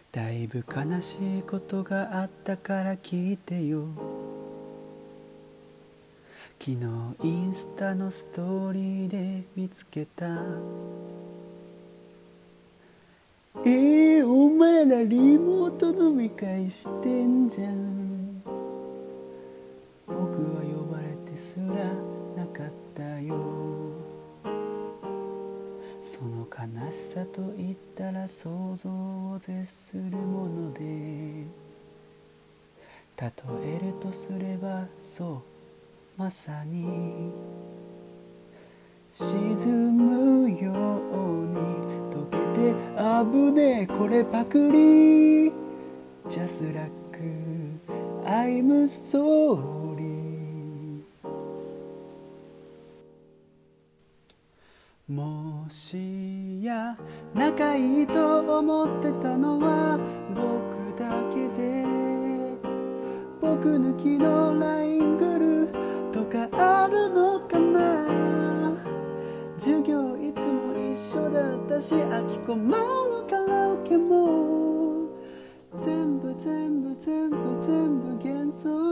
だいぶ悲しいことがあったから聞いてよ。昨日インスタのストーリーで見つけた。お前らリモート飲み会してんじゃん。僕は呼ばれてすらなかったよ。その悲しさと言ったら想像を絶するもので、例えるとすればそうまさに沈むように溶けて危ねえこれパクリ Just like I'm sorry。 もしや仲いいと思ってたのは僕だけで、僕抜きの LINE グルとかあるのかな。授業いつも一緒だったし、空きコマのカラオケも全部幻想